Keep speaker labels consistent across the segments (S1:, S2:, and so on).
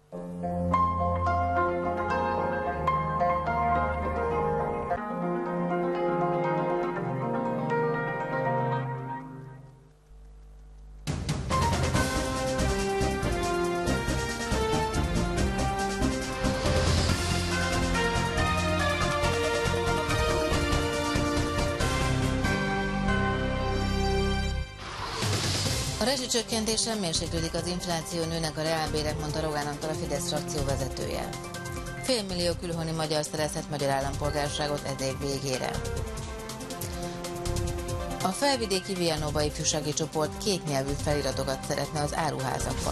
S1: A rezsicsökkentéssel mérséklődik az infláció, nőnek a reálbérek, mondta Rogán Antal, a Fidesz frakció vezetője. 500 000 külhoni magyar szerezhet magyar állampolgárságot ez év végére. A felvidéki Vianova ifjúsági csoport kétnyelvű feliratokat szeretne az áruházakban.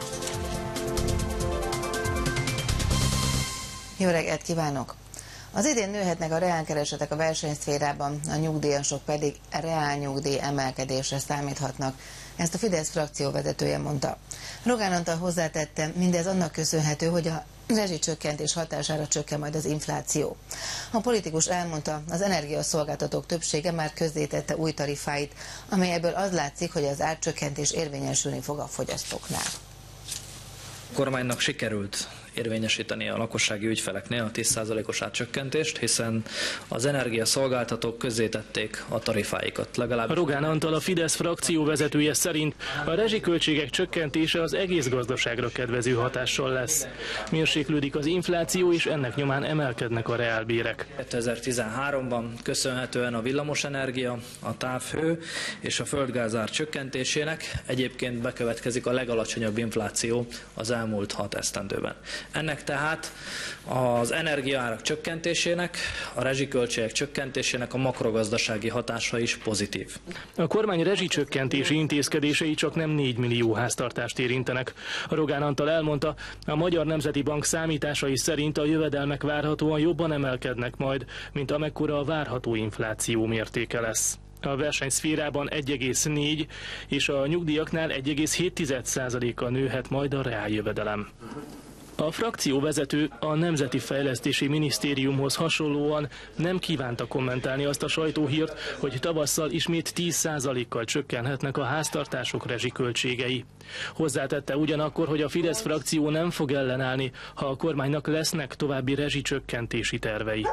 S1: Jó reggelt kívánok! Az idén nőhetnek a reálkeresetek a versenyszférában, a nyugdíjasok pedig reálnyugdíj emelkedésre számíthatnak. Ezt a Fidesz frakció vezetője mondta. Rogán Antal hozzátette, mindez annak köszönhető, hogy a rezsicsökkentés hatására csökken majd az infláció. A politikus elmondta, az energiaszolgáltatók többsége már közzétette új tarifáit, amelyből az látszik, hogy az árcsökkentés érvényesülni fog a fogyasztóknál.
S2: A kormánynak sikerült érvényesíteni a lakossági ügyfeleknél a 10%-os árcsökkentést, hiszen az energiaszolgáltatók közzétették a tarifáikat.
S3: Rogán Antal, a Fidesz frakció vezetője szerint a rezsiköltségek csökkentése az egész gazdaságra kedvező hatással lesz. Mérséklődik az infláció, és ennek nyomán emelkednek a reálbérek.
S2: 2013-ban köszönhetően a villamosenergia, a távhő és a földgázár csökkentésének egyébként bekövetkezik a legalacsonyabb infláció az elmúlt 6 esztendőben. Ennek tehát az energiaárak csökkentésének, a rezsiköltségek csökkentésének a makrogazdasági hatása is pozitív.
S3: A kormány rezsicsökkentési intézkedései csak nem 4 millió háztartást érintenek. Rogán Antal elmondta, a Magyar Nemzeti Bank számításai szerint a jövedelmek várhatóan jobban emelkednek majd, mint amekkora a várható infláció mértéke lesz. A versenyszférában 1,4 és a nyugdíjaknál 1,7%-kal nőhet majd a reáljövedelem. A frakcióvezető a Nemzeti Fejlesztési Minisztériumhoz hasonlóan nem kívánta kommentálni azt a sajtóhírt, hogy tavasszal ismét 10%-kal csökkenhetnek a háztartások rezsiköltségei. Hozzátette ugyanakkor, hogy a Fidesz frakció nem fog ellenállni, ha a kormánynak lesznek további rezsicsökkentési tervei.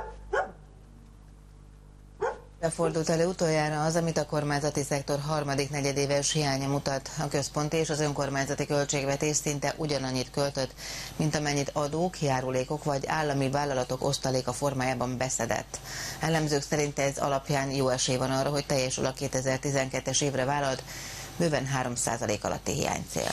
S1: Fordult elő utoljára az, amit a kormányzati szektor harmadik negyedéves hiánya mutat. A központi és az önkormányzati költségvetés szinte ugyanannyit költött, mint amennyit adók, járulékok vagy állami vállalatok osztaléka formájában beszedett. Elemzők szerint ez alapján jó esély van arra, hogy teljesül a 2012-es évre vállalt bőven 3% alatti hiánycél.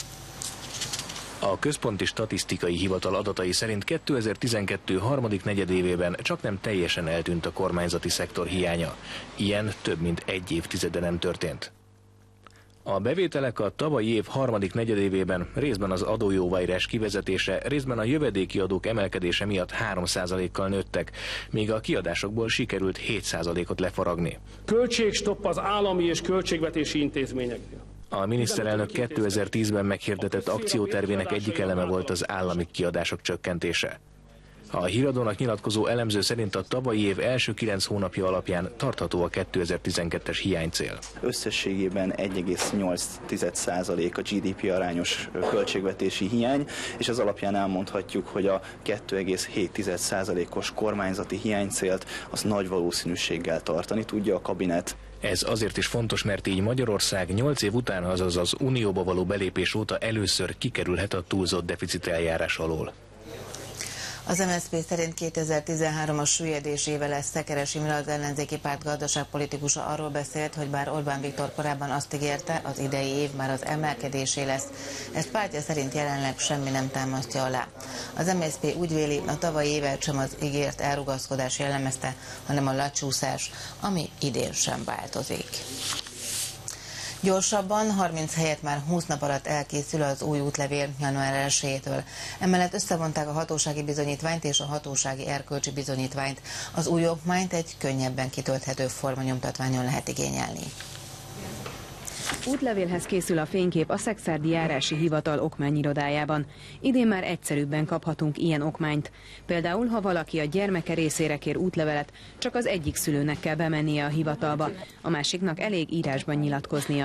S4: A Központi Statisztikai Hivatal adatai szerint 2012 harmadik negyedévében csaknem teljesen eltűnt a kormányzati szektor hiánya. Ilyen több mint egy évtizede nem történt. A bevételek a tavalyi év harmadik negyedévében részben az adójóváírás kivezetése, részben a jövedéki adók emelkedése miatt 3%-kal nőttek, míg a kiadásokból sikerült 7%-ot lefaragni.
S5: Költségstopp az állami és költségvetési intézményeknél.
S4: A miniszterelnök 2010-ben meghirdetett akciótervének egyik eleme volt az állami kiadások csökkentése. A Híradónak nyilatkozó elemző szerint a tavalyi év első 9 hónapja alapján tartható a 2012-es hiánycél.
S6: Összességében 1,8% a GDP arányos költségvetési hiány, és az alapján elmondhatjuk, hogy a 2,7%-os kormányzati hiánycélt az nagy valószínűséggel tartani tudja a kabinet.
S4: Ez azért is fontos, mert így Magyarország 8 év után, azaz az Unióba való belépés óta először kikerülhet a túlzott deficit eljárás alól.
S1: Az MSZP szerint 2013-as süllyedésével lesz. Szekeres Imre, az ellenzéki párt gazdaságpolitikusa arról beszélt, hogy bár Orbán Viktor korábban azt ígérte, az idei év már az emelkedésé lesz. Ezt pártja szerint jelenleg semmi nem támasztja alá. Az MSZP úgy véli, a tavalyi évet sem az ígért elrugaszkodás jellemezte, hanem a lecsúszás, ami idén sem változik. Gyorsabban, 30 helyett már 20 nap alatt elkészül az új útlevél január 1-től. Emellett összevonták a hatósági bizonyítványt és a hatósági erkölcsi bizonyítványt. Az új okmányt egy könnyebben kitölthető formanyomtatványon lehet igényelni.
S7: Útlevélhez készül a fénykép a Szekszárdi Járási Hivatal okmányirodájában. Idén már egyszerűbben kaphatunk ilyen okmányt. Például, ha valaki a gyermeke részére kér útlevelet, csak az egyik szülőnek kell bemennie a hivatalba, a másiknak elég írásban nyilatkoznia.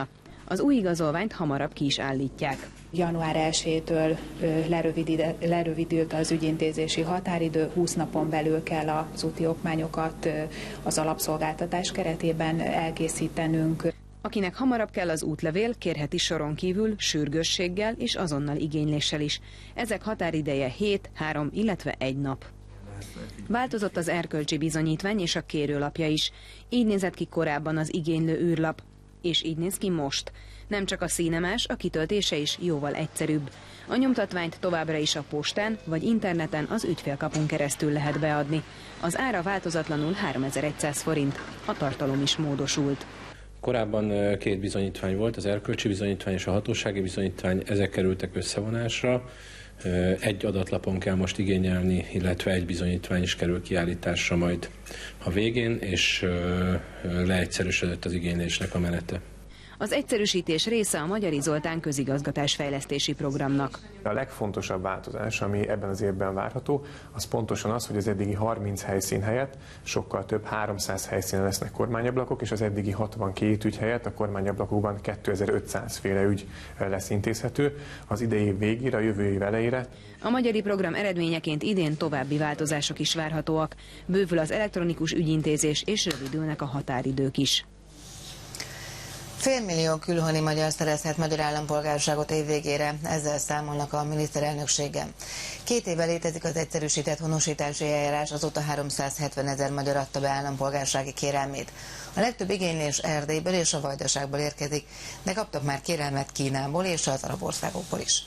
S7: Az új igazolványt hamarabb ki is állítják.
S8: Január 1-től lerövidült az ügyintézési határidő, 20 napon belül kell az úti okmányokat az alapszolgáltatás keretében elkészítenünk.
S7: Akinek hamarabb kell az útlevél, kérheti soron kívül sürgősséggel és azonnal igényléssel is. Ezek határideje 7, 3, illetve 1 nap. Változott az erkölcsi bizonyítvány és a kérőlapja is. Így nézett ki korábban az igénylő űrlap, és így néz ki most. Nem csak a színe más, a kitöltése is jóval egyszerűbb. A nyomtatványt továbbra is a postán vagy interneten az ügyfélkapun keresztül lehet beadni. Az ára változatlanul 3100 forint, a tartalom is módosult.
S9: Korábban 2 bizonyítvány volt, az erkölcsi bizonyítvány és a hatósági bizonyítvány, ezek kerültek összevonásra. Egy adatlapon kell most igényelni, illetve egy bizonyítvány is kerül kiállításra majd a végén, és leegyszerűsödött az igénylésnek a menete.
S7: Az egyszerűsítés része a Magyari Zoltán közigazgatásfejlesztési programnak.
S10: A legfontosabb változás, ami ebben az évben várható, az pontosan az, hogy az eddigi 30 helyszín helyett sokkal több 300 helyszínen lesznek kormányablakok, és az eddigi 62 ügy helyett a kormányablakokban 2500 féle ügy lesz intézhető. Az idei év végére, a jövő év elejére.
S7: A magyari program eredményeként idén további változások is várhatóak. Bővül az elektronikus ügyintézés, és rövidülnek a határidők is.
S1: 500 000 külhoni magyar szerezhet magyar állampolgárságot év végére, ezzel számolnak a miniszterelnökségen. 2 éve létezik az egyszerűsített honosítási eljárás, azóta 370 000 magyar adta be állampolgársági kérelmét. A legtöbb igénylés Erdélyből és a Vajdaságból érkezik, de kaptak már kérelmet Kínából és az arab országokból is.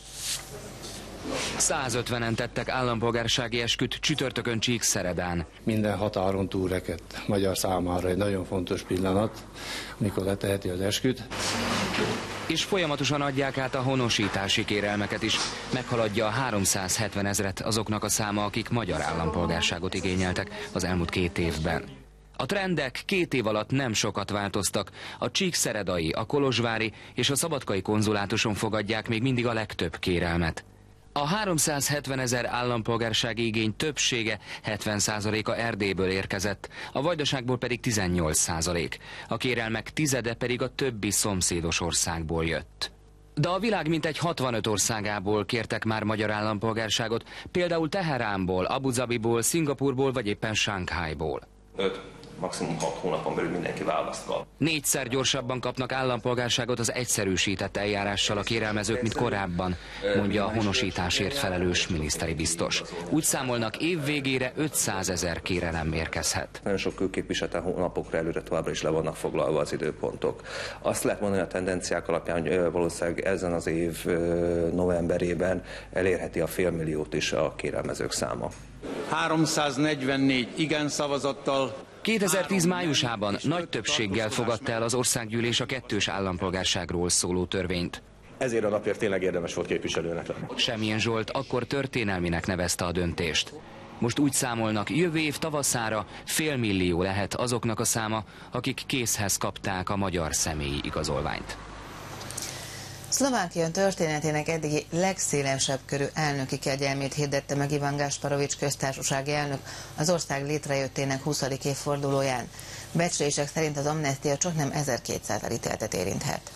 S11: 150-en tettek állampolgársági esküt csütörtökön Csíkszeredán.
S12: Minden határon túlrekedt magyar számára egy nagyon fontos pillanat, amikor leteheti az esküt.
S11: És folyamatosan adják át a honosítási kérelmeket is. Meghaladja a 370 000-et azoknak a száma, akik magyar állampolgárságot igényeltek az elmúlt 2 évben. A trendek 2 év alatt nem sokat változtak. A csíkszeredai, a kolozsvári és a szabadkai konzulátuson fogadják még mindig a legtöbb kérelmet. A 370 000 állampolgársági igény többsége, 70%-a Erdélyből érkezett, a Vajdaságból pedig 18%. A kérelmek tizede pedig a többi szomszédos országból jött. De a világ mintegy 65 országából kértek már magyar állampolgárságot, például Teheránból, Abu Zabiból, Szingapurból vagy éppen Shanghaiból.
S13: 5, maximum 6 hónapon belül mindenki választva.
S11: 4-szer gyorsabban kapnak állampolgárságot az egyszerűsített eljárással a kérelmezők, mint korábban, mondja a honosításért felelős miniszteri biztos. Úgy számolnak, év végére 500 000 kérelem érkezhet.
S13: Nagyon sok külképviseleten hónapokra előre továbbra is le vannak foglalva az időpontok. Azt lehet mondani a tendenciák alapján, hogy valószínűleg ezen az év novemberében elérheti a 500 000 is a kérelmezők száma.
S14: 344 igen szavazattal.
S11: 2010 májusában nagy többséggel fogadta el az országgyűlés a 2. állampolgárságról szóló törvényt.
S15: Ezért a napért tényleg érdemes volt képviselőnek lenni.
S11: Semmilyen Zsolt akkor történelminek nevezte a döntést. Most úgy számolnak, jövő év tavaszára 500 000 lehet azoknak a száma, akik készhez kapták a magyar személyi igazolványt.
S1: Szlovákia történetének eddigi legszélesebb körű elnöki kegyelmét hirdette meg Ivan Gasparovics köztársasági elnök az ország létrejöttének 20. évfordulóján. Becslések szerint az amnestia csaknem 1200 elítéltet érinthet.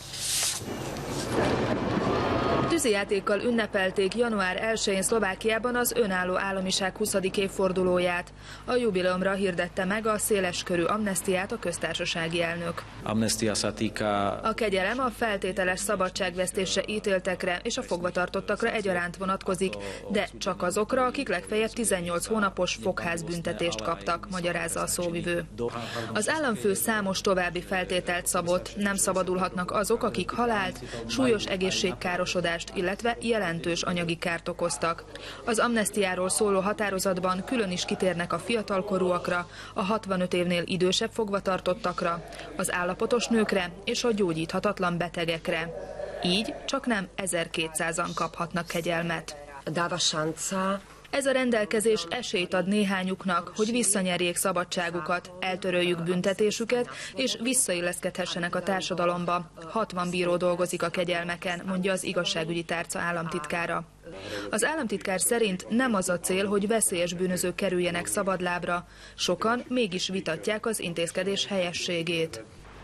S16: Tűzijátékkal ünnepelték január 1-én Szlovákiában az önálló államiság 20. évfordulóját. A jubileumra hirdette meg a széleskörű amnestiát a köztársasági elnök. A kegyelem a feltételes szabadságvesztésre ítéltekre és a fogvatartottakra egyaránt vonatkozik, de csak azokra, akik legfeljebb 18 hónapos fogházbüntetést kaptak, magyarázza a szóvivő. Az államfő számos további feltételt szabott, nem szabadulhatnak azok, akik halált, súlyos egészségkárosodást, illetve jelentős anyagi kárt okoztak. Az amnestiáról szóló határozatban külön is kitérnek a fiatalkorúakra, a 65 évnél idősebb fogvatartottakra, az állapotos nőkre és a gyógyíthatatlan betegekre. Így csaknem 1200-an kaphatnak kegyelmet. Ez a rendelkezés esélyt ad néhányuknak, hogy visszanyerjék szabadságukat, eltöröljük büntetésüket, és visszailleszkedhessenek a társadalomba. 60 bíró dolgozik a kegyelmeken, mondja az igazságügyi tárca államtitkára. Az államtitkár szerint nem az a cél, hogy veszélyes bűnözők kerüljenek szabadlábra. Sokan mégis vitatják az intézkedés helyességét.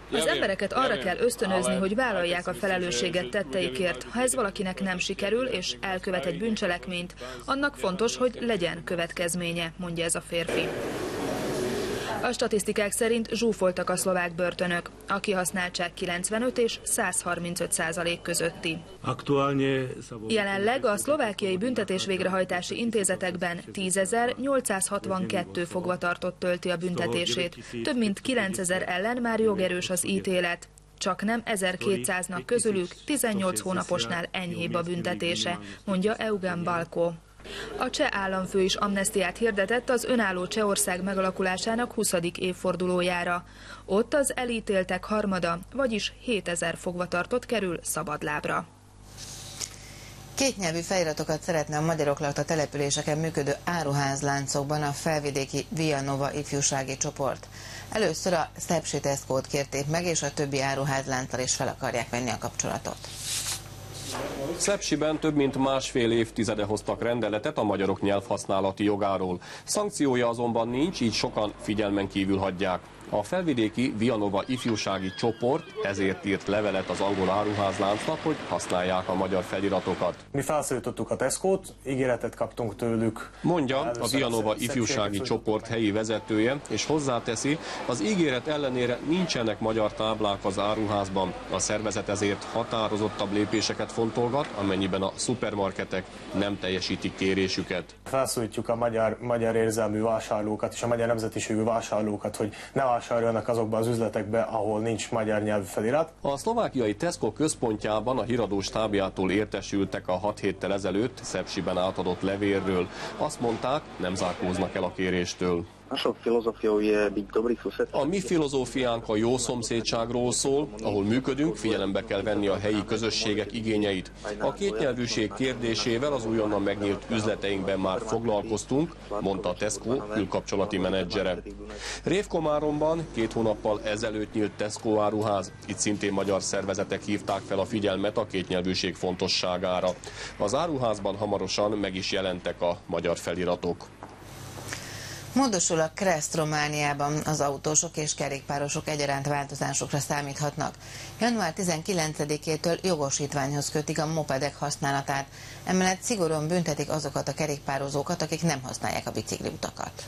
S16: Az embereket arra kell ösztönözni, hogy vállalják a felelősséget tetteikért. Ha ez valakinek nem sikerül, és elkövet egy bűncselekményt, annak fontos, hogy legyen következménye, mondja ez a férfi. A statisztikák szerint zsúfoltak a szlovák börtönök. A kihasználtság 95 és 135% közötti. Jelenleg a szlovákiai büntetés-végrehajtási intézetekben 10.862 fogvatartott tölti a büntetését. Több mint 9.000 ellen már jogerős az ítélet. Csaknem 1200-nak közülük 18 hónaposnál enyhébb a büntetése, mondja Eugen Balko. A cseh államfő is amnesztiát hirdetett az önálló Csehország megalakulásának 20. évfordulójára. Ott az elítéltek harmada, vagyis 7000 fogvatartott kerül szabadlábra.
S1: Kétnyelvű feliratokat szeretne a magyarok lakta településeken működő áruházláncokban a felvidéki Vianova ifjúsági csoport. Először a Szepsi Tescót kérték meg, és a többi áruházlánccal is fel akarják venni a kapcsolatot.
S17: Szepsiben több mint másfél évtizede hoztak rendeletet a magyarok nyelvhasználati jogáról. Szankciója azonban nincs, így sokan figyelmen kívül hagyják. A felvidéki Vianova ifjúsági csoport ezért írt levelet az angol áruházláncnak, hogy használják a magyar feliratokat.
S10: Mi felszólítottuk a Tescót, ígéretet kaptunk tőlük.
S17: Mondja a Vianova ifjúsági csoport helyi vezetője, és hozzáteszi, az ígéret ellenére nincsenek magyar táblák az áruházban. A szervezet ezért határozottabb lépéseket fontolgat, amennyiben a szupermarketek nem teljesítik kérésüket.
S10: Felszólítjuk a magyar érzelmű vásárlókat és a magyar nemzetiségű vásárlókat, hogy ne vásároljanak azokba az üzletekbe, ahol nincs magyar nyelvű felirat.
S17: A szlovákiai Tesco központjában a híradó stábjától értesültek a 6 héttel ezelőtt Szepsiben átadott levélről. Azt mondták, nem zárkóznak el a kéréstől. A mi filozófiánk a jó szomszédságról szól, ahol működünk, figyelembe kell venni a helyi közösségek igényeit. A kétnyelvűség kérdésével az újonnan megnyílt üzleteinkben már foglalkoztunk, mondta a Tesco külkapcsolati menedzsere. Révkomáromban 2 hónappal ezelőtt nyílt Tesco áruház, itt szintén magyar szervezetek hívták fel a figyelmet a kétnyelvűség fontosságára. Az áruházban hamarosan meg is jelentek a magyar feliratok.
S1: Módosul a Kreszt Romániában, az autósok és kerékpárosok egyaránt változásokra számíthatnak. Január 19-től jogosítványhoz kötik a mopedek használatát, emellett szigorúan büntetik azokat a kerékpározókat, akik nem használják a bicikliutakat.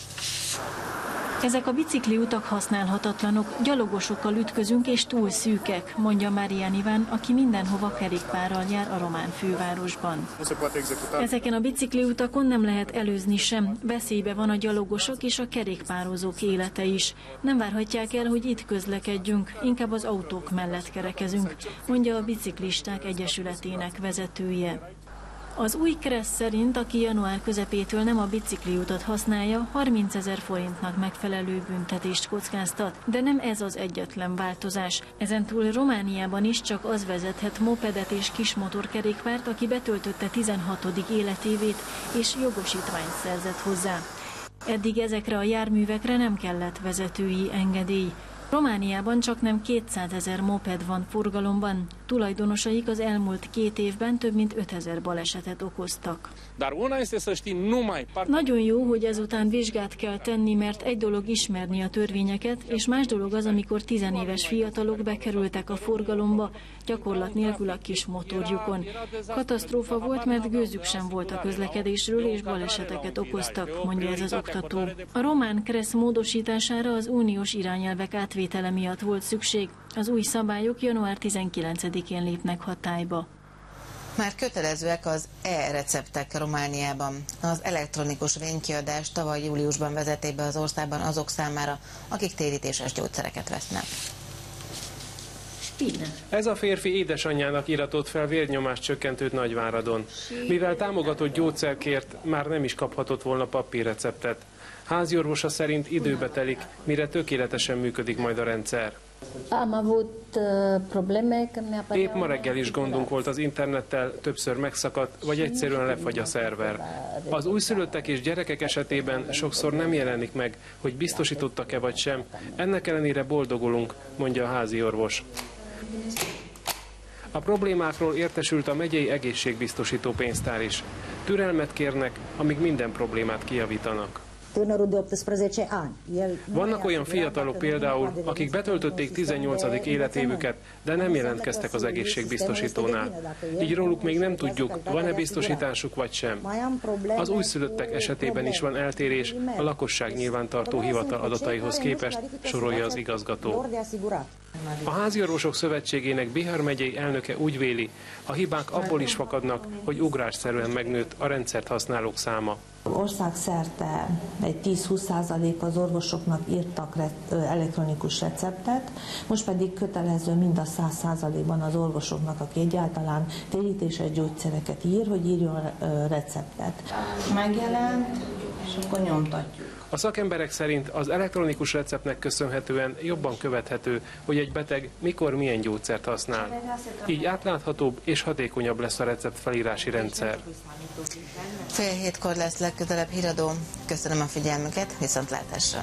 S18: Ezek a bicikliutak használhatatlanok, gyalogosokkal ütközünk és túl szűkek, mondja Marian Iván, aki mindenhova kerékpárral jár a román fővárosban. Ezeken a bicikliutakon nem lehet előzni sem, veszélybe van a gyalogosok és a kerékpározók élete is. Nem várhatják el, hogy itt közlekedjünk, inkább az autók mellett kerekezünk, mondja a Biciklisták Egyesületének vezetője. Az új Kreszt szerint, aki január közepétől nem a bicikliutat használja, 30 000 forintnak megfelelő büntetést kockáztat, de nem ez az egyetlen változás. Ezentúl Romániában is csak az vezethet mopedet és kismotorkerékpárt, aki betöltötte 16. életévét és jogosítványt szerzett hozzá. Eddig ezekre a járművekre nem kellett vezetői engedély. Romániában csaknem 200 000 moped van forgalomban, tulajdonosaik az elmúlt 2 évben több mint 5000 balesetet okoztak. Nagyon jó, hogy ezután vizsgát kell tenni, mert egy dolog ismerni a törvényeket, és más dolog az, amikor 10 éves fiatalok bekerültek a forgalomba, gyakorlat nélkül a kis motorjukon. Katasztrófa volt, mert gőzük sem volt a közlekedésről, és baleseteket okoztak, mondja ez az oktató. A román Kreszt módosítására az uniós irányelvek átvétele miatt volt szükség. Az új szabályok január 19-én lépnek hatályba.
S1: Már kötelezőek az e-receptek Romániában. Az elektronikus vénykiadást tavaly júliusban vezették be az országban azok számára, akik térítéses gyógyszereket vesznek.
S5: Ez a férfi édesanyjának iratott fel vérnyomás csökkentőt Nagyváradon. Mivel támogatott gyógyszerkért, már nem is kaphatott volna papírreceptet. Háziorvosa szerint időbe telik, mire tökéletesen működik majd a rendszer. Épp ma reggel is gondunk volt az internettel, többször megszakadt, vagy egyszerűen lefagy a szerver. Az újszülöttek és gyerekek esetében sokszor nem jelenik meg, hogy biztosítottak-e vagy sem. Ennek ellenére boldogulunk, mondja a háziorvos. A problémákról értesült a megyei egészségbiztosító pénztár is. Türelmet kérnek, amíg minden problémát kijavítanak. Vannak olyan fiatalok például, akik betöltötték 18. életévüket, de nem jelentkeztek az egészségbiztosítónál. Így róluk még nem tudjuk, van-e biztosításuk vagy sem. Az újszülöttek esetében is van eltérés a lakosság nyilvántartó hivatal adataihoz képest, sorolja az igazgató. A Háziorvosok Szövetségének Bihar megyei elnöke úgy véli, a hibák abból is fakadnak, hogy ugrásszerűen megnőtt a rendszert használók száma.
S19: Országszerte egy 10-20% az orvosoknak írtak elektronikus receptet, most pedig kötelező mind a 100%-ban az orvosoknak, aki egyáltalán térítéses gyógyszereket ír, hogy írjon receptet. Megjelent, és akkor nyomtatjuk.
S5: A szakemberek szerint az elektronikus receptnek köszönhetően jobban követhető, hogy egy beteg mikor milyen gyógyszert használ. Így átláthatóbb és hatékonyabb lesz a receptfelírási rendszer.
S1: 6:30 lesz legközelebb híradó. Köszönöm a figyelmüket, viszontlátásra!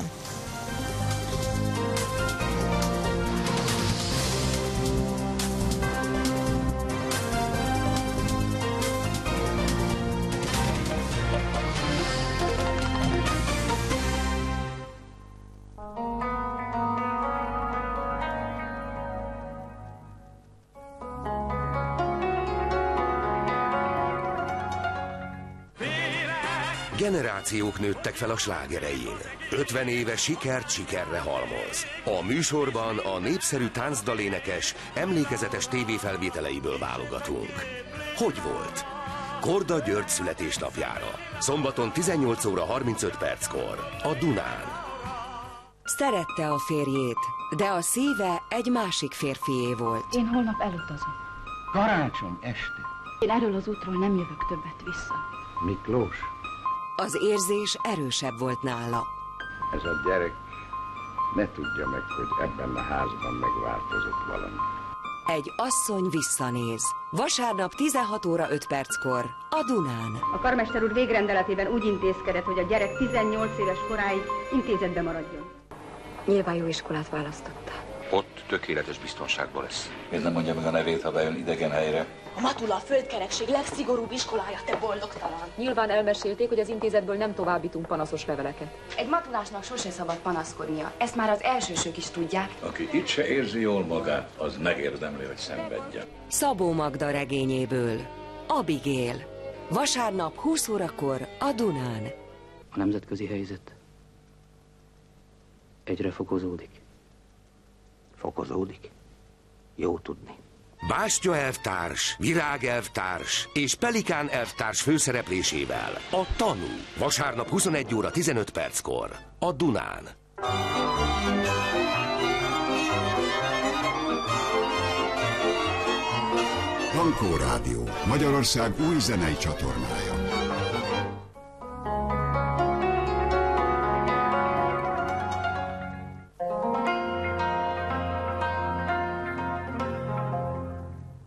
S20: Generációk nőttek fel a slágerein. 50 éve sikert sikerre halmoz. A műsorban a népszerű táncdalénekes, emlékezetes tévéfelvételeiből válogatunk. Hogy volt? Korda György születésnapjára. Szombaton 18 óra 35 perckor. A Dunán.
S21: Szerette a férjét, de a szíve egy másik férfié volt.
S22: Én holnap elutazom.
S23: Karácsony este.
S22: Én erről az útról nem jövök többet vissza.
S23: Miklós?
S21: Az érzés erősebb volt nála.
S23: Ez a gyerek ne tudja meg, hogy ebben a házban megváltozott valami.
S21: Egy asszony visszanéz. Vasárnap 16 óra 5 perckor a Dunán.
S22: A karmester úr végrendeletében úgy intézkedett, hogy a gyerek 18 éves koráig intézetbe maradjon. Nyilván jó iskolát választotta.
S24: Ott tökéletes biztonságban lesz.
S25: Miért nem mondja meg a nevét, ha bejön idegen helyre?
S22: A Matula a földkerekség legszigorúbb iskolája, te boldogtalan.
S26: Nyilván elmesélték, hogy az intézetből nem továbbítunk panaszos leveleket.
S22: Egy matulásnak sose szabad panaszkodnia. Ezt már az elsősök is tudják.
S25: Aki itt se érzi jól magát, az megérdemli, hogy szenvedjen.
S21: Szabó Magda regényéből. Abigail. Vasárnap 20 órakor a Dunán.
S27: A nemzetközi helyzet egyre fokozódik. Fokozódik. Jó tudni.
S20: Bástya elvtárs, Virág elvtárs és Pelikán elvtárs főszereplésével a Tanú. Vasárnap 21 óra 15 perckor a Dunán.
S28: Blanco Rádió, Magyarország új zenei csatornája.